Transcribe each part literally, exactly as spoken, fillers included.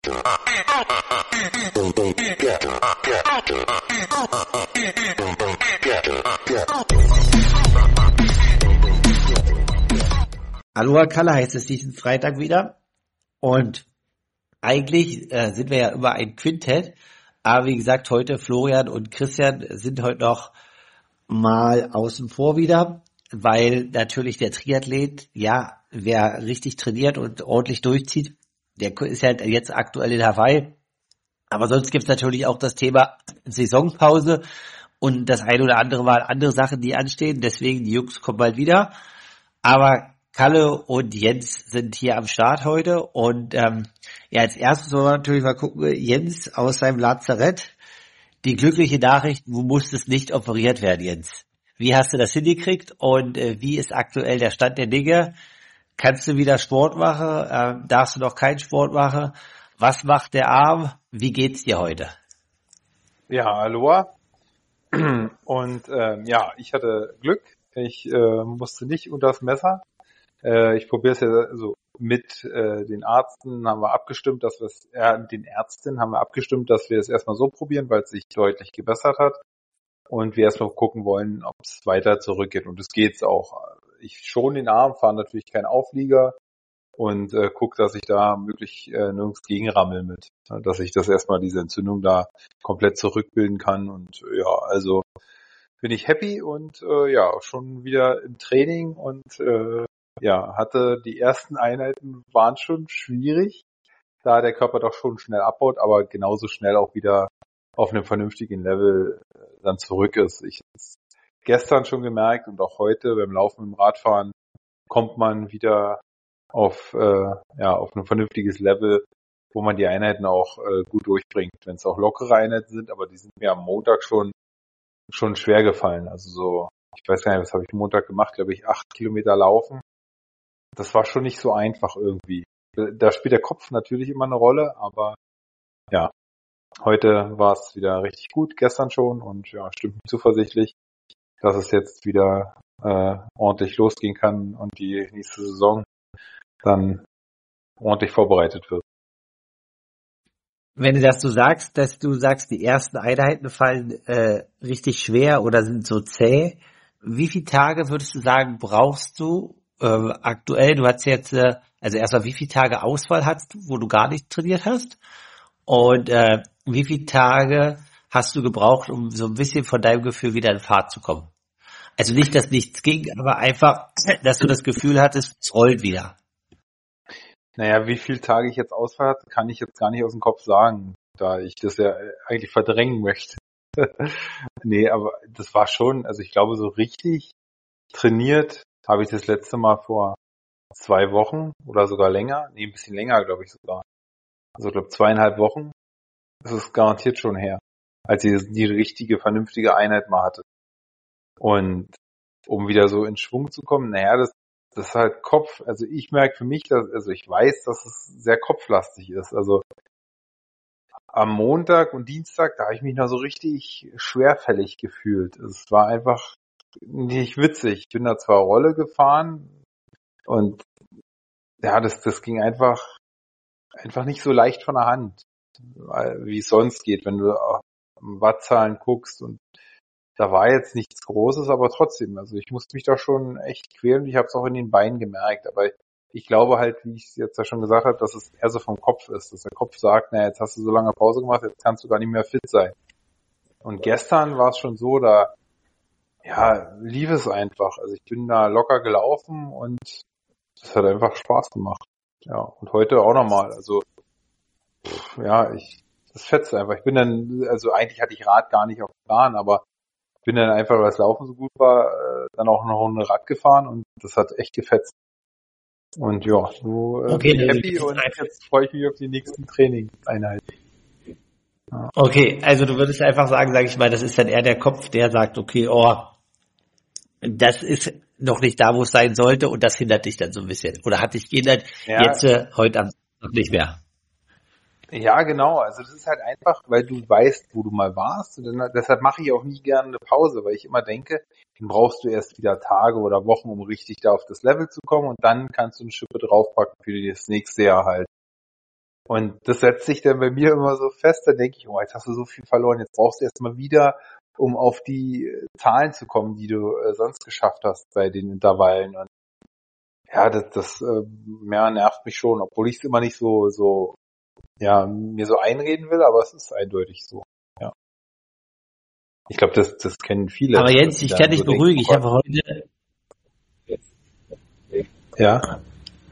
Aloha Kalle heißt es diesen Freitag wieder und eigentlich äh, sind wir ja immer ein Quintett, aber wie gesagt, heute Florian und Christian sind heute noch mal außen vor wieder, weil natürlich der Triathlet, ja, wer richtig trainiert und ordentlich durchzieht, der ist halt jetzt aktuell in Hawaii, aber sonst gibt's natürlich auch das Thema Saisonpause und das ein oder andere Mal andere Sachen, die anstehen, deswegen die Jungs kommen bald wieder, aber Kalle und Jens sind hier am Start heute und ähm, ja, als erstes wollen wir natürlich mal gucken, Jens aus seinem Lazarett, die glückliche Nachricht, du musstest nicht operiert werden, Jens. Wie hast du das hingekriegt und äh, wie ist aktuell der Stand der Dinge? Kannst du wieder Sport machen? Ähm, darfst du noch keinen Sport machen? Was macht der Arm? Wie geht's dir heute? Ja, Aloha. Und ähm, ja, ich hatte Glück. Ich äh, musste nicht unter das Messer. Äh, ich probiere es ja also mit äh, den Ärzten haben wir abgestimmt, dass wir es, äh, den Ärztinnen haben wir abgestimmt, dass wir es erstmal so probieren, weil es sich deutlich gebessert hat und wir erstmal gucken wollen, ob es weiter zurückgeht und es geht's auch. Ich schon den Arm, fahre natürlich keinen Auflieger und äh, gucke, dass ich da möglich äh, nirgends gegenrammel mit, dass ich das erstmal diese Entzündung da komplett zurückbilden kann und ja, also bin ich happy und äh, ja, schon wieder im Training und äh, ja, hatte die ersten Einheiten waren schon schwierig, da der Körper doch schon schnell abbaut, aber genauso schnell auch wieder auf einem vernünftigen Level dann zurück ist. Ich habe es gestern schon gemerkt und auch heute beim Laufen im Radfahren kommt man wieder auf äh, ja auf ein vernünftiges Level, wo man die Einheiten auch äh, gut durchbringt. Wenn es auch lockere Einheiten sind, aber die sind mir am Montag schon schon schwer gefallen. Also so, ich weiß gar nicht, was habe ich am Montag gemacht, glaube ich, acht Kilometer laufen. Das war schon nicht so einfach irgendwie. Da spielt der Kopf natürlich immer eine Rolle, aber ja, heute war es wieder richtig gut, gestern schon und ja, stimmt mich zuversichtlich, dass es jetzt wieder äh, ordentlich losgehen kann und die nächste Saison dann ordentlich vorbereitet wird. Wenn du das so sagst, dass du sagst, die ersten Einheiten fallen äh, richtig schwer oder sind so zäh, wie viele Tage würdest du sagen, brauchst du äh, aktuell? Du hast jetzt, äh, also erstmal, wie viele Tage Ausfall hast du, wo du gar nicht trainiert hast? Und äh, wie viele Tage hast du gebraucht, um so ein bisschen von deinem Gefühl wieder in Fahrt zu kommen? Also nicht, dass nichts ging, aber einfach, dass du das Gefühl hattest, es rollt wieder. Naja, wie viele Tage ich jetzt Ausfall hatte, kann ich jetzt gar nicht aus dem Kopf sagen, da ich das ja eigentlich verdrängen möchte. Nee, aber das war schon, also ich glaube, so richtig trainiert habe ich das letzte Mal vor zwei Wochen oder sogar länger. Nee, ein bisschen länger, glaube ich sogar. Also ich glaube zweieinhalb Wochen. Das ist garantiert schon her, als ich die richtige, vernünftige Einheit mal hatte. Und um wieder so in Schwung zu kommen, naja, das, das ist halt Kopf. Also ich merke für mich, dass, also ich weiß, dass es sehr kopflastig ist. Also am Montag und Dienstag, da habe ich mich noch so richtig schwerfällig gefühlt. Es war einfach nicht witzig. Ich bin da zwar Rolle gefahren und ja, das, das ging einfach, einfach nicht so leicht von der Hand, wie es sonst geht, wenn du auf Wattzahlen guckst und da war jetzt nichts Großes, aber trotzdem, also ich musste mich da schon echt quälen und ich habe es auch in den Beinen gemerkt, aber ich glaube halt, wie ich es jetzt ja schon gesagt habe, dass es eher so vom Kopf ist, dass der Kopf sagt, naja, jetzt hast du so lange Pause gemacht, jetzt kannst du gar nicht mehr fit sein. Und gestern war es schon so, da ja, lief es einfach. Also ich bin da locker gelaufen und es hat einfach Spaß gemacht. Ja, und heute auch nochmal. Also pff, ja, ich das fetzt einfach. Ich bin dann, also eigentlich hatte ich Rad gar nicht auf dem Plan, aber bin dann einfach, weil das Laufen so gut war, äh, dann auch noch eine Rad gefahren und das hat echt gefetzt. Und ja, so äh, Okay, bin ich also happy und jetzt freue ich mich auf die nächsten Trainingseinheiten. Ja. Okay, also du würdest einfach sagen, sage ich mal, das ist dann eher der Kopf, der sagt, okay, oh, das ist noch nicht da, wo es sein sollte und das hindert dich dann so ein bisschen. Oder hat dich gehindert, Ja, jetzt äh, heute am noch nicht mehr. ja, genau. Also das ist halt einfach, weil du weißt, wo du mal warst. Und dann, deshalb mache ich auch nie gerne eine Pause, weil ich immer denke, dann brauchst du erst wieder Tage oder Wochen, um richtig da auf das Level zu kommen und dann kannst du eine Schippe draufpacken für das nächste Jahr halt. Und das setzt sich dann bei mir immer so fest, dann denke ich, oh, jetzt hast du so viel verloren, jetzt brauchst du erst mal wieder, um auf die äh, Zahlen zu kommen, die du äh, sonst geschafft hast bei den Intervallen. Und ja, das, das äh, mehr nervt mich schon, obwohl ich es immer nicht so, so, ja, mir so einreden will, aber es ist eindeutig so. Ja. Ich glaube, das, das kennen viele. Aber Jens, die ich dann kann dich so denken, beruhigen. Ich oh habe heute, ja,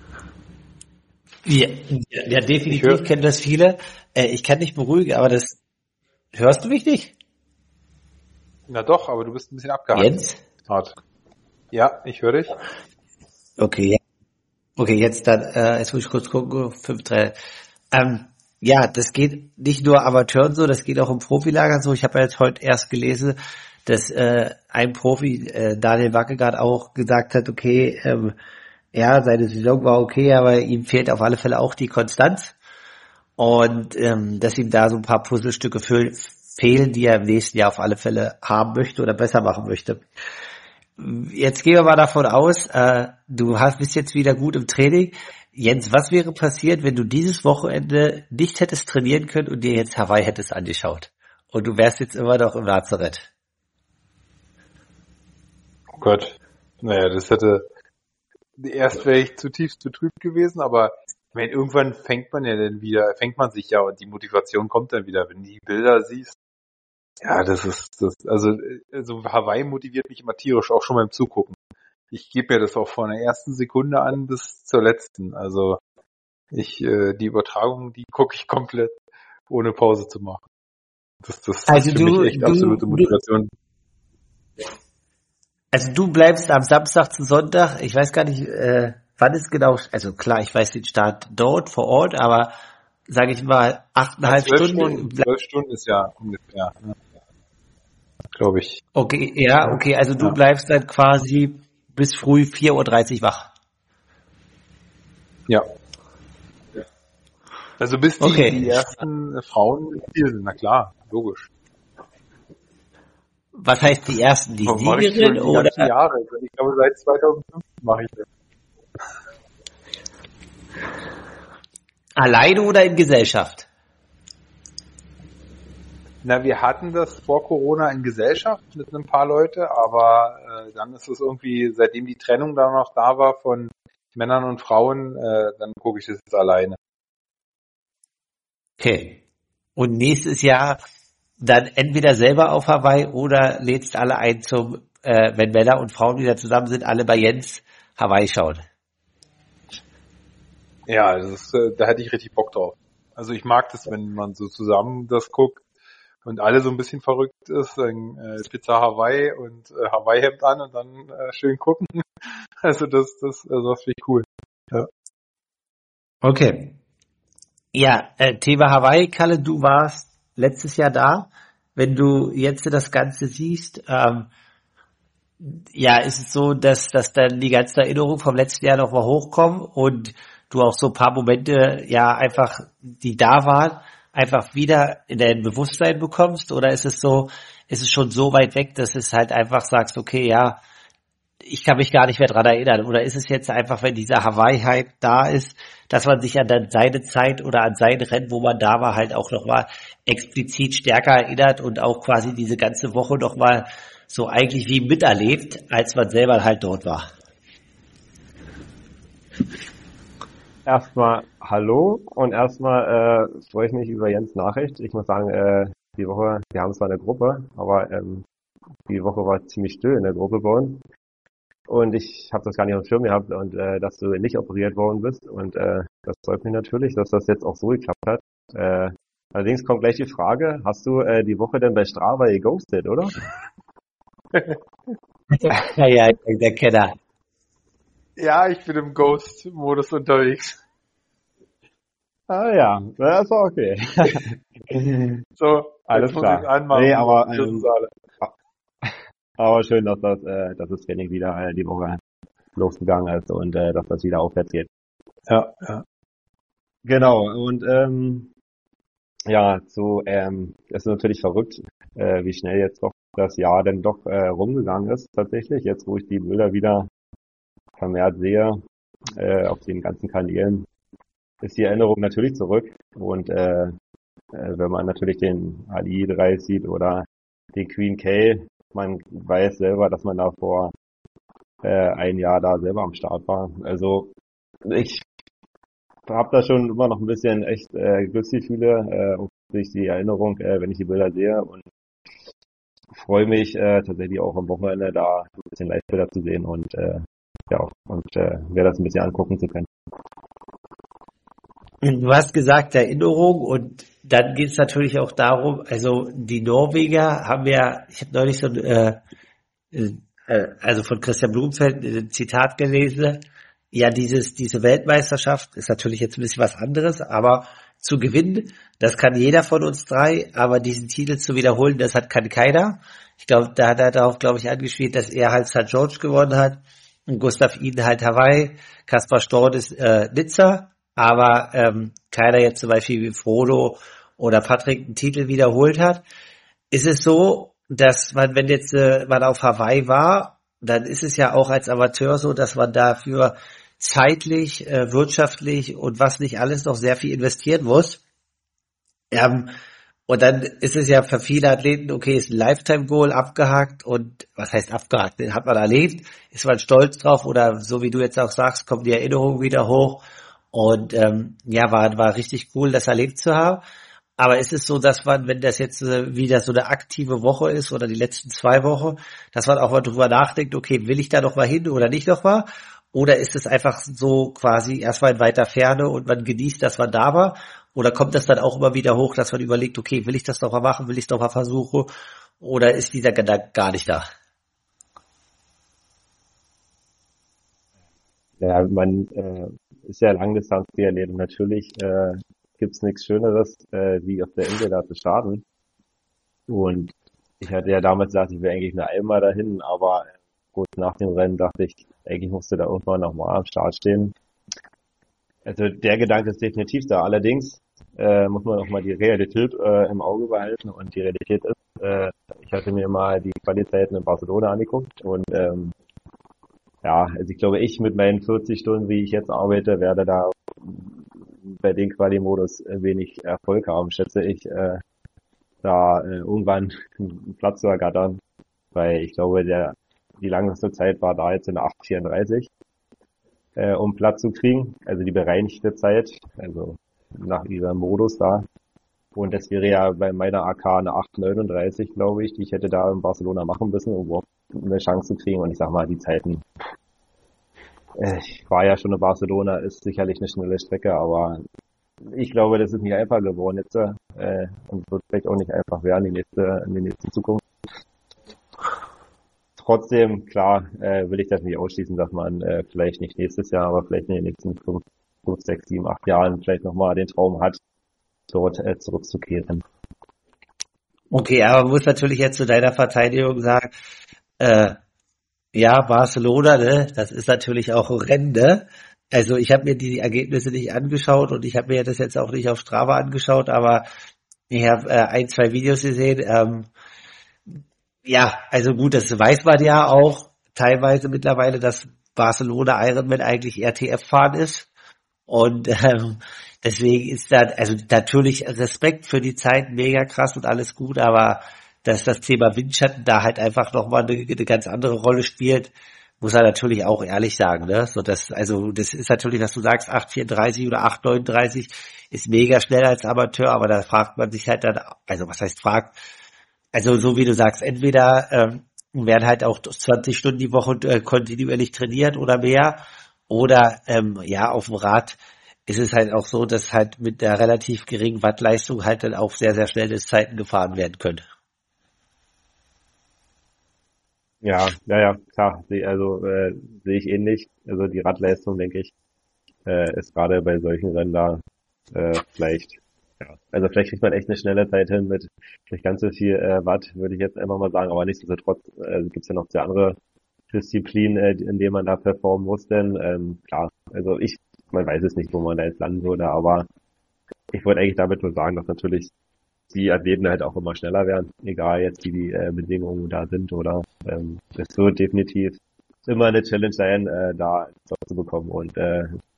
ja, ja ich definitiv höre, kennen das viele. Äh, ich kann dich beruhigen, aber das, hörst du mich nicht? na doch, aber du bist ein bisschen abgehackt. Jens? Hart. Ja, ich höre dich. Okay, ja. Okay, jetzt dann, äh, jetzt muss ich kurz gucken, fünf, drei. Ähm, ja, das geht nicht nur Amateuren so, das geht auch im Profilagern so. Ich habe ja jetzt heute erst gelesen, dass äh, ein Profi, äh, Daniel Wackegaard, auch gesagt hat, okay, ähm, ja, seine Saison war okay, aber ihm fehlt auf alle Fälle auch die Konstanz und ähm, dass ihm da so ein paar Puzzlestücke fehl, fehlen, die er im nächsten Jahr auf alle Fälle haben möchte oder besser machen möchte. Jetzt gehen wir mal davon aus, äh, du hast, bist jetzt wieder gut im Training. Jens, was wäre passiert, wenn du dieses Wochenende nicht hättest trainieren können und dir jetzt Hawaii hättest angeschaut? Und du wärst jetzt immer noch im Lazarett. Oh Gott. Naja, das hätte, erst wäre ich zutiefst betrübt gewesen, aber ich meine, irgendwann fängt man ja dann wieder, fängt man sich ja und die Motivation kommt dann wieder, wenn du die Bilder siehst. Ja, das ist, das, also, also Hawaii motiviert mich immer tierisch, auch schon beim Zugucken. Ich gebe mir das auch von der ersten Sekunde an bis zur letzten. Also ich, äh, die Übertragung, die gucke ich komplett, ohne Pause zu machen. Das, das Also ist für mich du, echt du, absolute du, Motivation. also du bleibst am Samstag zu Sonntag, ich weiß gar nicht, äh, wann ist genau, also klar, ich weiß den Start dort vor Ort, aber sage ich mal, Ja, achteinhalb zwölf Stunden. Stunden, bleib- zwölf Stunden ist ja ungefähr, ne, glaube ich. Okay, ja, okay, also du Ja. bleibst dann quasi bis früh vier Uhr dreißig wach. Ja. Also bis die, Okay. die ersten äh, Frauen im Ziel sind, na klar, logisch. Was heißt die ersten, die Das mache ich schon Siegerin die oder ganzen Jahre. Also ich glaube, seit zweitausendfünfzehn mache ich das. alleine oder in Gesellschaft? Na, wir hatten das vor Corona in Gesellschaft mit ein paar Leute, aber äh, dann ist es irgendwie, seitdem die Trennung da noch da war von Männern und Frauen, äh, dann gucke ich das jetzt alleine. Okay. Und nächstes Jahr dann entweder selber auf Hawaii oder lädst alle ein zum, äh, wenn Männer und Frauen wieder zusammen sind, alle bei Jens Hawaii schauen. Ja, das ist, äh, da hätte ich richtig Bock drauf. Also ich mag das, wenn man so zusammen das guckt und alle so ein bisschen verrückt ist, dann äh, Pizza Hawaii und äh, Hawaii-Hemd an und dann äh, schön gucken. Also das, das, also das finde ich cool. Ja. Okay. Ja, äh, Thema Hawaii, Kalle, du warst letztes Jahr da. Wenn du jetzt das Ganze siehst, ähm, ja, ist es so, dass, dass dann die ganzen Erinnerungen vom letzten Jahr nochmal hochkommen und du auch so ein paar Momente, ja, einfach, die da waren, einfach wieder in dein Bewusstsein bekommst? Oder ist es so, ist es schon so weit weg, dass es halt einfach sagst, okay, ja, ich kann mich gar nicht mehr dran erinnern? Oder ist es jetzt einfach, wenn dieser Hawaii-Hype da ist, dass man sich an dann seine Zeit oder an sein Rennen, wo man da war, halt auch nochmal explizit stärker erinnert und auch quasi diese ganze Woche nochmal so eigentlich wie miterlebt, als man selber halt dort war? Erstmal hallo und erstmal äh, freue ich mich über Jens Nachricht. Ich muss sagen, äh, die Woche, wir haben zwar eine Gruppe, aber ähm, die Woche war ziemlich still in der Gruppe bei uns. Und ich habe das gar nicht auf dem Schirm gehabt und äh, dass du nicht operiert worden bist. Und äh, das freut mich natürlich, dass das jetzt auch so geklappt hat. Äh, allerdings kommt gleich die Frage, hast du äh, die Woche denn bei Strava geghostet, oder? Ja, ja, der Kenner. Ja, ich bin im Ghost-Modus unterwegs. Ah ja, das ist okay. So, Alles jetzt muss klar. ich anmachen. Nee, aber, Das ähm, ist alle. aber schön, dass das, äh, dass das Training wieder äh, die Woche losgegangen ist und äh, dass das wieder aufwärts geht. Ja, ja. Genau, und ähm, ja, so, ähm, es ist natürlich verrückt, äh, wie schnell jetzt doch das Jahr denn doch äh, rumgegangen ist, tatsächlich. Jetzt, wo ich die Bilder wieder vermehrt sehe, äh, auf den ganzen Kanälen, ist die Erinnerung natürlich zurück. Und äh, äh, wenn man natürlich den Ali drei sieht oder den Queen K, man weiß selber, dass man da vor äh, ein Jahr da selber am Start war. Also ich habe da schon immer noch ein bisschen echt äh, Glücksgefühle äh, durch die Erinnerung, äh, wenn ich die Bilder sehe, und freue mich äh, tatsächlich auch am Wochenende da ein bisschen Live-Bilder zu sehen und äh, ja und äh, mir das ein bisschen angucken zu können. Du hast gesagt Erinnerung, und dann geht es natürlich auch darum, also die Norweger haben ja, ich habe neulich so ein, äh, äh, also von Christian Blumenfeld ein Zitat gelesen, ja, dieses, diese Weltmeisterschaft ist natürlich jetzt ein bisschen was anderes, aber zu gewinnen, das kann jeder von uns drei, aber diesen Titel zu wiederholen, das hat kann keiner. Ich glaube, da hat er darauf, glaube ich, angespielt, dass er halt Sankt George gewonnen hat und Gustav Iden halt Hawaii, Kaspar Storn ist äh, Nizza, aber ähm, keiner jetzt zum Beispiel wie Frodo oder Patrick einen Titel wiederholt hat. Ist es so, dass man, wenn jetzt äh, man auf Hawaii war, dann ist es ja auch als Amateur so, dass man dafür zeitlich, äh, wirtschaftlich und was nicht alles noch sehr viel investieren muss. Ähm, und dann ist es ja für viele Athleten, okay, ist ein Lifetime-Goal abgehakt, und was heißt abgehakt? Den hat man erlebt, ist man stolz drauf, oder so wie du jetzt auch sagst, kommt die Erinnerung wieder hoch, und ähm, ja, war, war richtig cool, das erlebt zu haben. Aber ist es so, dass man, wenn das jetzt äh, wieder so eine aktive Woche ist oder die letzten zwei Wochen, dass man auch mal drüber nachdenkt, okay, will ich da noch mal hin oder nicht noch mal? Oder ist es einfach so quasi erstmal in weiter Ferne und man genießt, dass man da war? Oder kommt das dann auch immer wieder hoch, dass man überlegt, okay, will ich das noch mal machen, will ich es noch mal versuchen? Oder ist dieser Gedanke gar nicht da? Ja, man äh, ist ja Langdistanz-Triathlon. Natürlich äh, gibt's nichts Schöneres, äh, wie auf der Insel da zu starten. Und ich hatte ja damals gesagt, ich wäre eigentlich nur einmal dahin, aber kurz nach dem Rennen dachte ich, eigentlich musste da irgendwann nochmal am Start stehen. Also der Gedanke ist definitiv da. Allerdings äh, muss man auch mal die Realität äh, im Auge behalten. Und die Realität ist, äh, ich hatte mir mal die Qualitäten in Barcelona angeguckt, und ähm, ja, also ich glaube, ich mit meinen vierzig Stunden, wie ich jetzt arbeite, werde da bei den Quali-Modus wenig Erfolg haben, schätze ich, äh, da äh, irgendwann einen Platz zu ergattern, weil ich glaube, der die langste Zeit war da jetzt in acht vierunddreißig, äh, um Platz zu kriegen, also die bereinigte Zeit, also nach diesem Modus da. Und das wäre ja bei meiner A K eine acht neununddreißig, glaube ich, die ich hätte da in Barcelona machen müssen, um überhaupt eine Chance zu kriegen. Und ich sag mal, die Zeiten, äh, ich war ja schon in Barcelona, ist sicherlich eine schnelle Strecke, aber ich glaube, das ist nicht einfach geworden jetzt, äh, und wird vielleicht auch nicht einfach werden die nächste, in die nächste Zukunft. Trotzdem, klar, äh, will ich das nicht ausschließen, dass man äh, vielleicht nicht nächstes Jahr, aber vielleicht in den nächsten fünf, fünf, sechs, sieben, acht Jahren vielleicht nochmal den Traum hat, dort äh, zurückzukehren. Okay, aber man muss natürlich jetzt zu deiner Verteidigung sagen, äh, ja, Barcelona, ne, das ist natürlich auch ein Rennen, ne? Also ich habe mir die Ergebnisse nicht angeschaut, und ich habe mir das jetzt auch nicht auf Strava angeschaut, aber ich habe äh, ein, zwei Videos gesehen. Ähm, ja, also gut, das weiß man ja auch teilweise mittlerweile, dass Barcelona Ironman eigentlich R T F-Fahren ist. Und ähm, deswegen ist da, also natürlich Respekt für die Zeit, mega krass und alles gut, aber dass das Thema Windschatten da halt einfach nochmal eine, eine ganz andere Rolle spielt, muss er natürlich auch ehrlich sagen, ne? So, das, also, das ist natürlich, was du sagst, acht vierunddreißig oder acht neununddreißig ist mega schnell als Amateur, aber da fragt man sich halt dann, also was heißt fragt, also so wie du sagst, entweder ähm, werden halt auch zwanzig Stunden die Woche äh, kontinuierlich trainiert oder mehr, oder ähm, ja, auf dem Rad ist es halt auch so, dass halt mit der relativ geringen Wattleistung halt dann auch sehr, sehr schnell Zeiten gefahren werden können. Ja, ja, ja, klar, seh- also äh, sehe ich ähnlich. Also die Radleistung, denke ich, äh, ist gerade bei solchen Rennen da äh, vielleicht, ja, also vielleicht kriegt man echt eine schnelle Zeit hin mit nicht ganz so viel äh, Watt, würde ich jetzt einfach mal sagen, aber nichtsdestotrotz äh, gibt es ja noch sehr andere Disziplinen, äh, in denen man da performen muss, denn ähm, klar, also ich, man weiß es nicht, wo man da jetzt landen würde, aber ich wollte eigentlich damit nur sagen, dass natürlich die Athleten halt auch immer schneller werden, egal jetzt wie die äh, Bedingungen da sind, oder ähm, es wird definitiv immer eine Challenge sein, äh, da Zoll zu bekommen, und äh,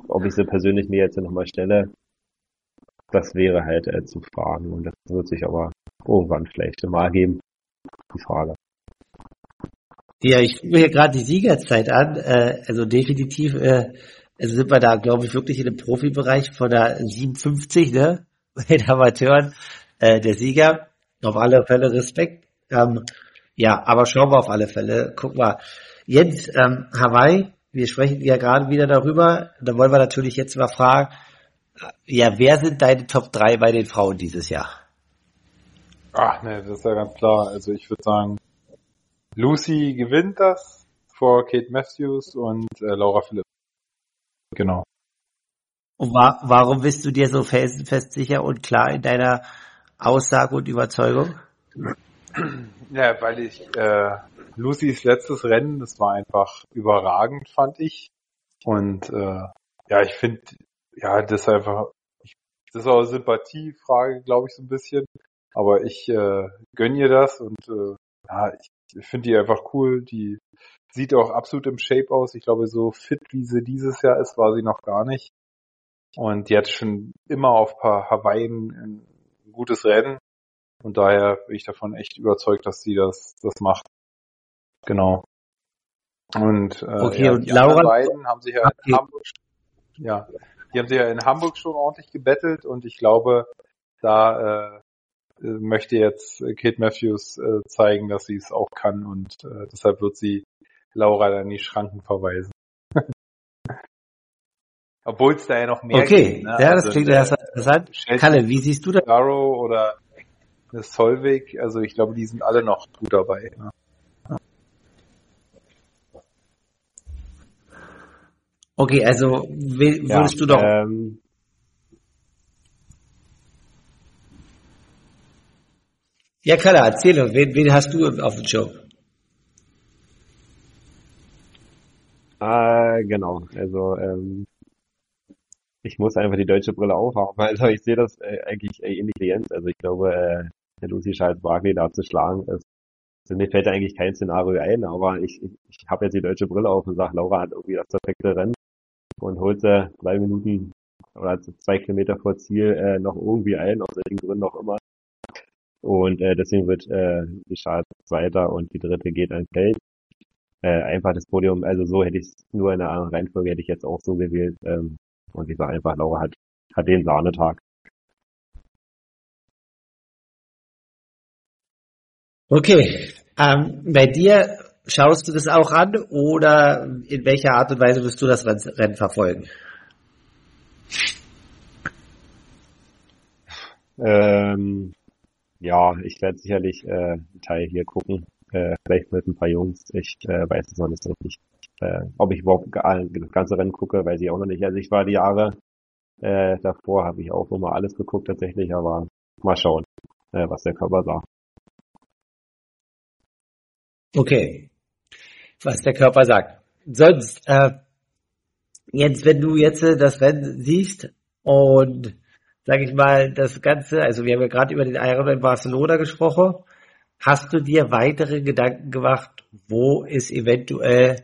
ob ich sie persönlich mir jetzt nochmal stelle, das wäre halt äh, zu fragen. Und das wird sich aber irgendwann vielleicht mal geben, die Frage. Ja, ich gucke mir hier gerade die Siegerzeit an. Äh, also definitiv äh, also sind wir da, glaube ich, wirklich in dem Profibereich von der siebenundfünfzig, ne? Bei den Amateuren. Äh, der Sieger, auf alle Fälle Respekt. Ähm, ja, aber schauen wir auf alle Fälle. Guck mal. Jens, ähm, Hawaii, wir sprechen ja gerade wieder darüber. Da wollen wir natürlich jetzt mal fragen, ja, wer sind deine Top drei bei den Frauen dieses Jahr? Ach ne, das ist ja ganz klar. Also ich würde sagen, Lucy gewinnt das vor Kate Matthews und äh, Laura Philipp. Genau. Und wa- warum bist du dir so felsenfest sicher und klar in deiner Aussage und Überzeugung? Ja, weil ich äh, Lucys letztes Rennen, das war einfach überragend, fand ich. Und äh, ja, ich finde, ja, das ist einfach, ich, das ist auch eine Sympathiefrage, glaube ich, so ein bisschen. Aber ich äh, gönne ihr das und äh, ja, ich, ich finde die einfach cool. Die sieht auch absolut im Shape aus. Ich glaube, so fit wie sie dieses Jahr ist, war sie noch gar nicht. Und die hat schon immer auf paar Hawaii ein, ein gutes Rennen. Und daher bin ich davon echt überzeugt, dass sie das, das macht. Genau. Und, äh, Okay, ja, und die Laura? anderen beiden haben sich ja in Okay. Hamburg, ja, die haben sich ja in Hamburg schon ordentlich gebettelt und ich glaube, da äh, möchte jetzt Kate Matthews äh, zeigen, dass sie es auch kann und äh, deshalb wird sie Laura dann in die Schranken verweisen. Obwohl es da ja noch mehr Okay, gibt. Ne? ja, das Also, klingt äh, erstmal interessant. Chelsea Kalle, wie siehst du das? Sparrow oder eine Solveig, also ich glaube, die sind alle noch gut dabei. Ne? Okay, also we- Ja, würdest du doch, ähm, ja Kalle, erzähl doch, wen, wen hast du auf dem Show? äh, genau, also ähm, ich muss einfach die deutsche Brille aufhaben. Also ich sehe das äh, eigentlich äh, ähnlich wie Jens. Also ich glaube, äh, der Lucy Charles Barkley da zu schlagen ist. Also mir fällt eigentlich kein Szenario ein, aber ich, ich, ich habe jetzt die deutsche Brille auf und sage, Laura hat irgendwie das perfekte Rennen und holt sie drei Minuten oder zwei Kilometer vor Ziel äh, noch irgendwie ein, aus welchen Gründen auch immer. Und äh, deswegen wird äh, die Charles Zweiter und die dritte geht an Feld. Äh, einfach das Podium, also so hätte ich es nur in einer anderen Reihenfolge hätte ich jetzt auch so gewählt. Ähm, und ich sage einfach, Laura hat, hat den Sahnetag. Okay, ähm, bei dir schaust du das auch an oder in welcher Art und Weise wirst du das Renn- Rennen verfolgen? Ähm, ja, ich werde sicherlich äh, einen Teil hier gucken. Äh, vielleicht mit ein paar Jungs. Ich äh, weiß es noch nicht so richtig. Äh, ob ich überhaupt ge- das ganze Rennen gucke, weiß ich auch noch nicht. Also ich war die Jahre äh, davor, habe ich auch immer alles geguckt tatsächlich, aber mal schauen, äh, was der Körper sagt. Okay, was der Körper sagt. Sonst, äh, Jens, wenn du jetzt äh, das Rennen siehst und, sag ich mal, das Ganze, also wir haben ja gerade über den Ironman in Barcelona gesprochen, hast du dir weitere Gedanken gemacht, wo ist eventuell,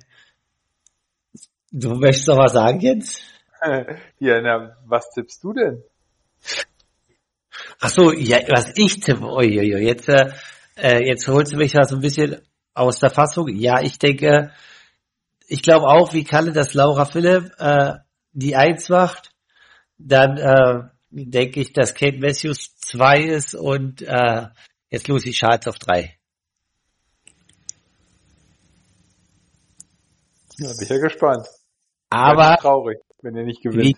du möchtest noch was sagen, Jens? Ja, na, was tippst du denn? Ach so, ja, was ich tippe, uiuiui, jetzt, äh, äh, jetzt holst du mich da so ein bisschen aus der Fassung. Ja, ich denke, ich glaube auch, wie Kalle, dass Laura Philipp äh, die Eins macht. Dann äh, denke ich, dass Kate Matthews zwei ist und äh, jetzt Lucy Charles auf drei. Ja, bin ich ja gespannt. Aber Ganz traurig, wenn ihr nicht wie, gewinnt.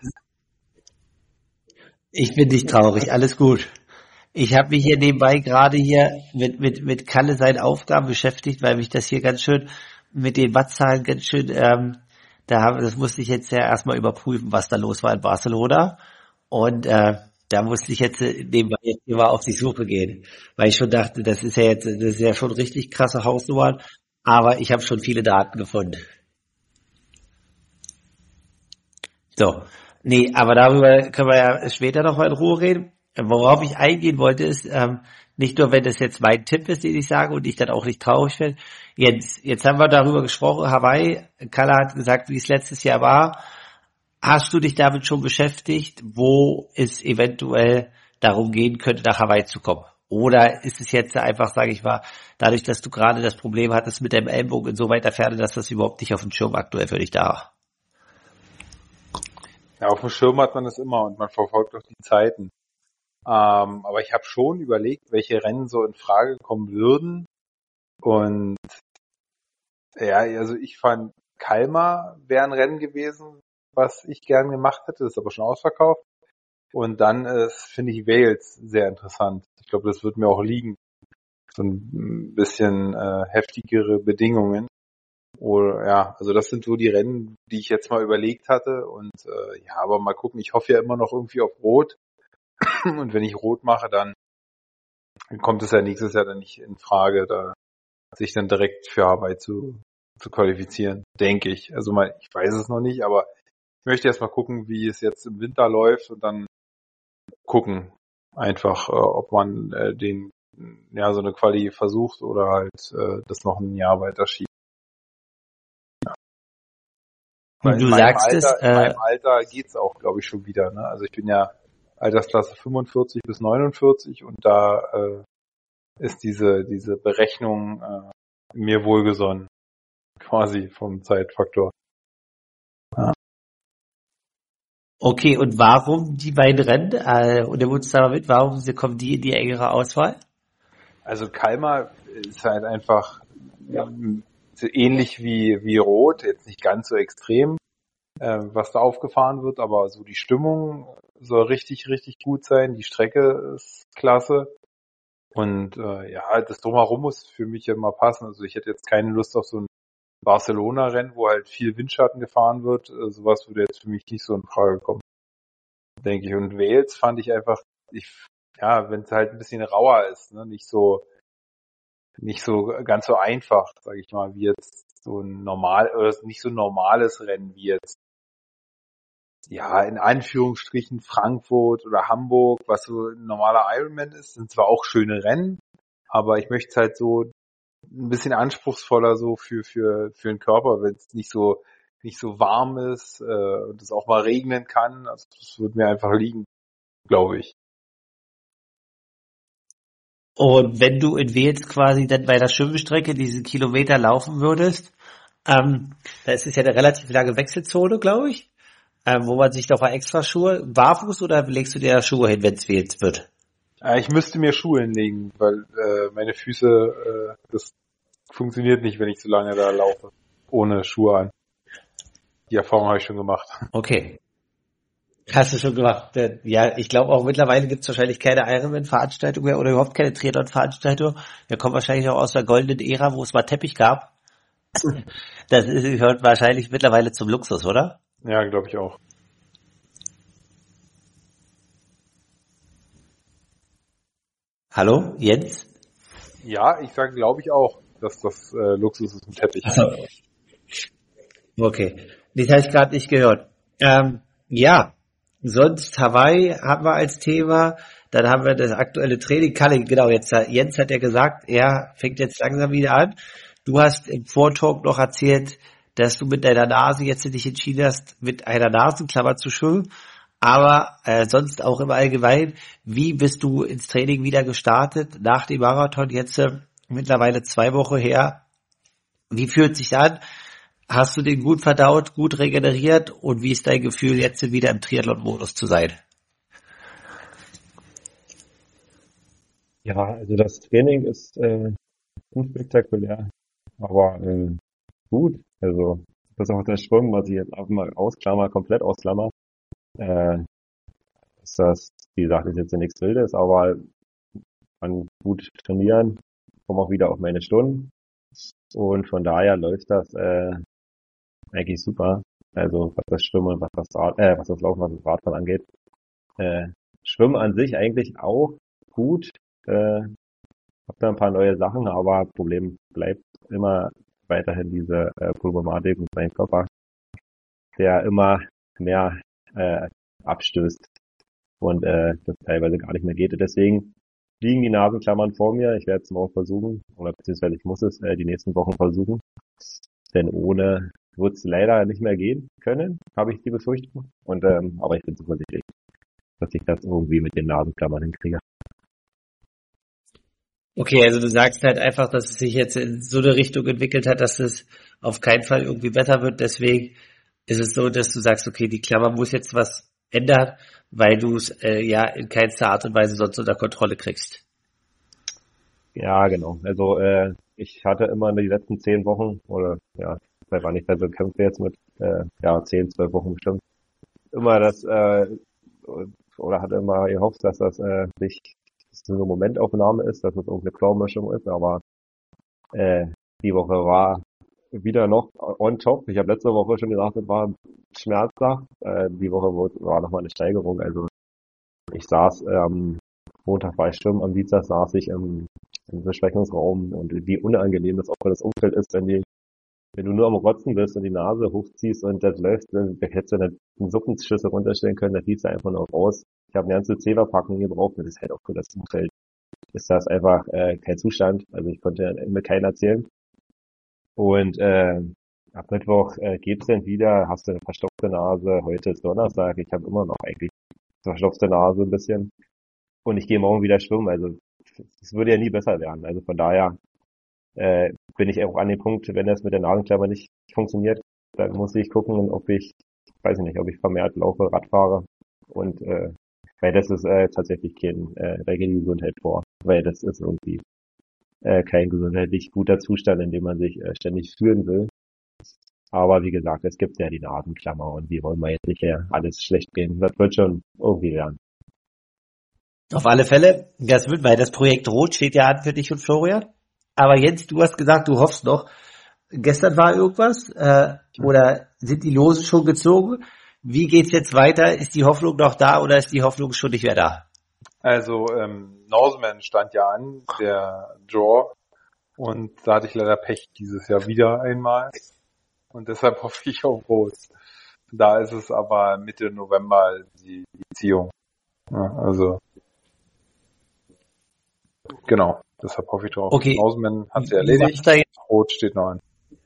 ich bin nicht traurig, alles gut. Ich habe mich hier nebenbei gerade hier mit, mit, mit Kalle seinen Aufgaben beschäftigt, weil mich das hier ganz schön mit den Wattzahlen ganz schön, ähm, da haben, das musste ich jetzt ja erstmal überprüfen, was da los war in Barcelona. Und äh, da musste ich jetzt äh, nebenbei jetzt hier mal auf die Suche gehen, weil ich schon dachte, das ist ja jetzt, das ist ja schon richtig krasse Hausnummern, aber ich habe schon viele Daten gefunden. So, nee, aber darüber können wir ja später noch mal in Ruhe reden. Worauf ich eingehen wollte, ist, ähm, nicht nur, wenn das jetzt mein Tipp ist, den ich sage und ich dann auch nicht traurig bin. Jetzt, jetzt haben wir darüber gesprochen, Hawaii, Kalle hat gesagt, wie es letztes Jahr war, Hast du dich damit schon beschäftigt, wo es eventuell darum gehen könnte, nach Hawaii zu kommen? Oder ist es jetzt einfach, sage ich mal, dadurch, dass du gerade das Problem hattest mit deinem Ellbogen in so weiter Ferne, dass das überhaupt nicht auf dem Schirm aktuell für dich da war? Ja, auf dem Schirm hat man das immer und man verfolgt auch die Zeiten. Ähm, aber ich habe schon überlegt, welche Rennen so in Frage kommen würden. Und ja, also ich fand Kalmar wäre ein Rennen gewesen, was ich gern gemacht hätte, ist aber schon ausverkauft. Und dann äh, finde ich Wales sehr interessant. Ich glaube, das wird mir auch liegen. So ein bisschen äh, heftigere Bedingungen. Oder ja, also das sind so die Rennen, die ich jetzt mal überlegt hatte. Und äh, ja, aber mal gucken, ich hoffe ja immer noch irgendwie auf Rot. Und wenn ich Rot mache, dann kommt es ja nächstes Jahr dann nicht in Frage, da sich dann direkt für Hawaii zu, zu qualifizieren, denke ich. Also mal, ich weiß es noch nicht, aber ich möchte erst mal gucken, wie es jetzt im Winter läuft und dann gucken einfach, äh, ob man äh, den ja so eine Quali versucht oder halt äh, das noch ein Jahr weiter schiebt. Ja. Weil Du in meinem sagst es, Alter, in äh, meinem Alter geht's auch, glaube ich, schon wieder. Ne? Also ich bin ja Altersklasse fünfundvierzig bis neunundvierzig und da äh, ist diese diese Berechnung äh, mir wohlgesonnen, quasi vom Zeitfaktor. Ja. okay, und warum die beiden Rennen? Äh, und der Munster mit, warum sie- kommen die in die engere Auswahl? Also Kalmar ist halt einfach ähm, so ähnlich wie wie Rot, jetzt nicht ganz so extrem, äh, was da aufgefahren wird, aber so die Stimmung soll richtig, richtig gut sein. Die Strecke ist klasse. Und äh, ja, das Drumherum muss für mich immer passen. Also ich hätte jetzt keine Lust auf so ein Barcelona-Rennen, wo halt viel Windschatten gefahren wird. Äh, sowas würde jetzt für mich nicht so in Frage kommen, denke ich. Und Wales fand ich einfach, ich, ja, wenn es halt ein bisschen rauer ist, ne, nicht so, nicht so ganz so einfach, sage ich mal, wie jetzt so ein normal, oder nicht so ein normales Rennen wie jetzt, ja, in Anführungsstrichen Frankfurt oder Hamburg, was so ein normaler Ironman ist, sind zwar auch schöne Rennen, aber ich möchte es halt so ein bisschen anspruchsvoller so für für für den Körper, wenn es nicht so nicht so warm ist äh, und es auch mal regnen kann. Also das würde mir einfach liegen, glaube ich. Und wenn du in Wales quasi dann bei der Schwimmstrecke diesen Kilometer laufen würdest, ähm, da ist es ja eine relativ lange Wechselzone, glaube ich, ähm, wo man sich doch mal extra Schuhe, barfuß oder legst du dir da Schuhe hin, wenn es Wales wird? Äh, ich müsste mir Schuhe hinlegen, weil äh, meine Füße, äh, das funktioniert nicht, wenn ich so lange da laufe, ohne Schuhe an. Die Erfahrung habe ich schon gemacht. Okay. Hast du schon gemacht? Denn, ja, ich glaube auch mittlerweile gibt es wahrscheinlich keine Ironman-Veranstaltung mehr oder überhaupt keine Triathlon-Veranstaltung. Wir kommen wahrscheinlich auch aus der goldenen Ära, wo es mal Teppich gab. Das ist, gehört wahrscheinlich mittlerweile zum Luxus, oder? Ja, glaube ich auch. Hallo, Jens? Ja, ich sage, glaube ich auch, dass das äh, Luxus ist, ein Teppich. Also, okay, das habe ich gerade nicht gehört. Ähm, ja, sonst Hawaii haben wir als Thema. Dann haben wir das aktuelle Training. Kalle, genau, jetzt Jens hat ja gesagt, er fängt jetzt langsam wieder an. Du hast im Vortalk noch erzählt, dass du mit deiner Nase jetzt dich entschieden hast, mit einer Nasenklammer zu schwimmen. Aber äh, sonst auch im Allgemeinen, wie bist du ins Training wieder gestartet nach dem Marathon jetzt äh, mittlerweile zwei Wochen her? Wie fühlt sich an? Hast du den gut verdaut, gut regeneriert und wie ist dein Gefühl, jetzt wieder im Triathlon-Modus zu sein? Ja, also das Training ist äh, unspektakulär, aber äh, gut. Also das auch das Schwimmen, was ich jetzt auch mal ausklammer, komplett ausklammer, äh, ist das, wie gesagt, ist jetzt ja nichts Wildes, aber kann gut trainieren, komme auch wieder auf meine Stunden und von daher läuft das äh, eigentlich super. Also was das Schwimmen und was das Rad, äh, was das Laufen, was das Radfahren angeht. Äh, Schwimmen an sich eigentlich auch gut. Äh, hab da ein paar neue Sachen, aber Problem bleibt immer weiterhin diese äh, Problematik mit meinem Körper, der immer mehr äh, abstößt und äh, das teilweise gar nicht mehr geht. Deswegen liegen die Nasenklammern vor mir. Ich werde es morgen versuchen, oder beziehungsweise ich muss es äh, die nächsten Wochen versuchen, denn ohne wird es leider nicht mehr gehen können, habe ich die Befürchtung. Und ähm, aber ich bin zuversichtlich, dass ich das irgendwie mit den Nasenklammern hinkriege. Okay, also du sagst halt einfach, dass es sich jetzt in so eine Richtung entwickelt hat, dass es auf keinen Fall irgendwie besser wird. Deswegen ist es so, dass du sagst, okay, die Klammer muss jetzt was ändern, weil du es äh, ja in keinster Art und Weise sonst unter Kontrolle kriegst. Ja, genau. Also äh, ich hatte immer in die letzten zehn Wochen, oder ja, seit wann ich da so kämpfe jetzt mit, äh, ja, zehn, zwölf Wochen bestimmt, immer das, äh, oder hatte immer gehofft, dass das äh, sich dass es so eine Momentaufnahme ist, dass es irgendeine Clown-Mischung ist, aber äh, die Woche war wieder noch on top. Ich habe letzte Woche schon gesagt, es war schmerzhaft. Äh, die Woche war nochmal eine Steigerung. Also ich saß am ähm, Montag war ich schwimmen, am Dienstag saß ich im, im Besprechungsraum und wie unangenehm das auch für das Umfeld ist, wenn die, wenn du nur am Rotzen bist und die Nase hochziehst und das läuft, dann hättest du eine, eine Suppenschüssel runterstellen können, das sieht einfach nur aus. Ich habe eine ganze Zeberpackung gebraucht und das ist halt auch für das Umfeld. Ist das einfach äh, kein Zustand. Also ich konnte mit keinem erzählen. Und äh, ab Mittwoch äh, geht's dann wieder, hast du eine verstopfte Nase, heute ist Donnerstag, ich habe immer noch eigentlich verstopfte Nase ein bisschen. Und ich gehe morgen wieder schwimmen, also es würde ja nie besser werden. Also von daher äh, bin ich auch an dem Punkt, wenn das mit der Nasenklammer nicht funktioniert, dann muss ich gucken, ob ich, weiß ich nicht, ob ich vermehrt laufe, Rad fahre. Und äh, weil das ist äh, tatsächlich kein, äh, da geht die Gesundheit vor, weil das ist irgendwie äh, kein gesundheitlich guter Zustand, in dem man sich äh, ständig fühlen will. Aber wie gesagt, es gibt ja die Nasenklammer und die wollen wir jetzt nicht ja alles schlecht gehen. Das wird schon irgendwie werden. Auf alle Fälle, das wird, weil das Projekt Rot steht ja an für dich und Florian. Aber Jens, du hast gesagt, du hoffst noch. Gestern war irgendwas, äh, oder sind die Lose schon gezogen? Wie geht's jetzt weiter? Ist die Hoffnung noch da oder ist die Hoffnung schon nicht mehr da? Also ähm, Norseman stand ja an, der Draw, und da hatte ich leider Pech dieses Jahr wieder einmal und deshalb hoffe ich auf Rot. Da ist es aber Mitte November die, die Ziehung. Ja, also genau, deshalb hoffe ich drauf. Okay. Norseman hat sie Wie erledigt, war's da? Rot steht noch an.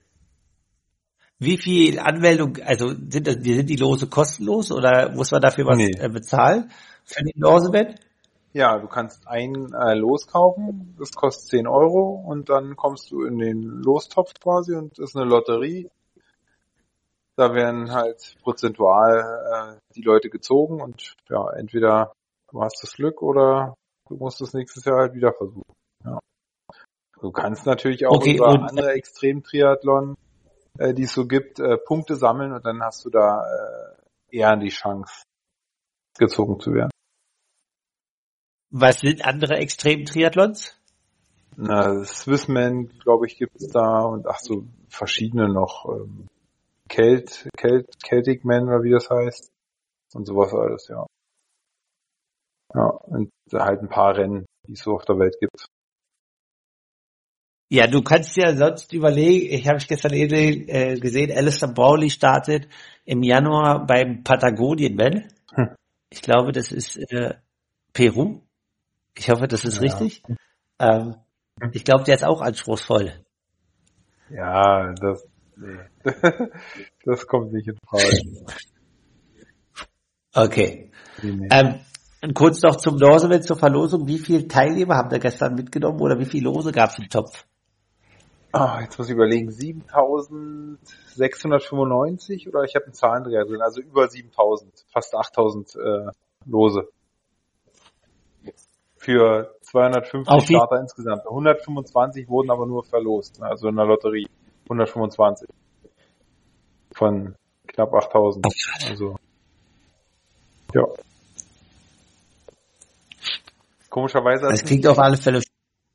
Wie viel Anmeldung, also sind das, sind die Lose kostenlos oder muss man dafür was Nee. äh, bezahlen für den Norseman? Ja, du kannst ein äh, Los kaufen, das kostet zehn Euro und dann kommst du in den Lostopf quasi und das ist eine Lotterie. Da werden halt prozentual äh, die Leute gezogen und ja, entweder du hast das Glück oder du musst es nächstes Jahr halt wieder versuchen. Ja. Du kannst natürlich auch Okay, über und andere Extrem-Triathlon, äh, die es so gibt, äh, Punkte sammeln und dann hast du da äh, eher die Chance, gezogen zu werden. was sind andere Extrem-Triathlons? Na, Swissman, glaube ich, gibt's da und ach so verschiedene noch. Ähm, Kelt, Kelt, Celtic Man oder wie das heißt und sowas alles, ja. Ja, und halt ein paar Rennen, die es so auf der Welt gibt. Ja, du kannst ja sonst überlegen, ich habe gestern eben äh, gesehen, Alistair Brownlee startet im Januar beim Patagonien-Man. Hm. Ich glaube, das ist äh, Peru. Ich hoffe, das ist Ja. richtig. Ähm, ich glaube, der ist auch anspruchsvoll. Ja, das, nee. Das kommt nicht in Frage. Okay. Nee, nee. Ähm, und kurz noch zum Norseman zur Verlosung. Wie viele Teilnehmer haben da gestern mitgenommen oder wie viele Lose gab es im Topf? Ah, jetzt muss ich überlegen, siebentausendsechshundertfünfundneunzig oder ich habe einen Zahlendreher drin, also über siebentausend, fast achttausend äh, Lose. Für zweihundertfünfzig Auf wie- Starter insgesamt. hundertfünfundzwanzig wurden aber nur verlost, ne? Also in der Lotterie. hundertfünfundzwanzig. Von knapp achttausend. Also, ja. Komischerweise hat Das klingt auf alle Fälle.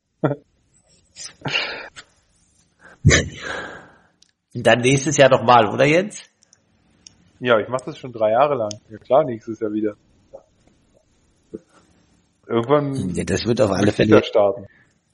Dann nächstes Jahr nochmal, oder Jens? Ja, ich mache das schon drei Jahre lang. Ja klar, nächstes Jahr wieder. Irgendwann Ja, das wird auf alle möchte ich Fälle. da starten.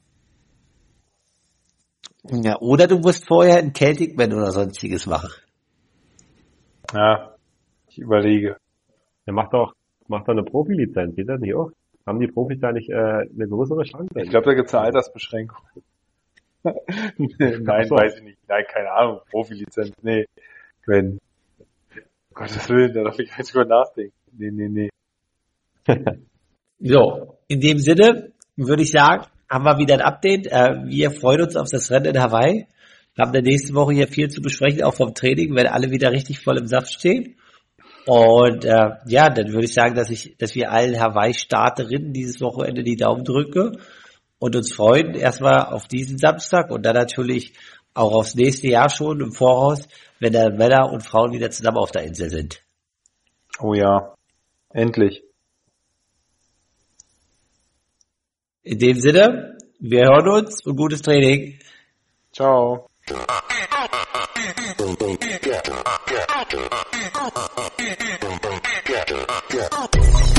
Ja, oder du musst vorher ein Celtic Man oder sonstiges machen. Ja, ich überlege. Der macht doch, macht doch eine Profilizenz, geht das nicht auch? Haben die Profis da nicht äh, eine größere Chance? Ich glaube, da gibt's eine Altersbeschränkung. Nein, so. Weiß ich nicht. Nein, keine Ahnung. Profilizenz, nee. Wenn. Gottes Willen, da darf ich gar nicht drüber nachdenken. Nee, nee, nee. So, in dem Sinne würde ich sagen, haben wir wieder ein Update. Äh, wir freuen uns auf das Rennen in Hawaii. Wir haben in der nächsten Woche hier viel zu besprechen, auch vom Training, wenn alle wieder richtig voll im Saft stehen. Und äh, ja, dann würde ich sagen, dass ich, dass wir allen Hawaii-Starterinnen dieses Wochenende die Daumen drücke und uns freuen erstmal auf diesen Samstag und dann natürlich auch aufs nächste Jahr schon im Voraus, wenn dann Männer und Frauen wieder zusammen auf der Insel sind. Oh ja, endlich. In dem Sinne, wir hören uns und gutes Training. Ciao. Yeah.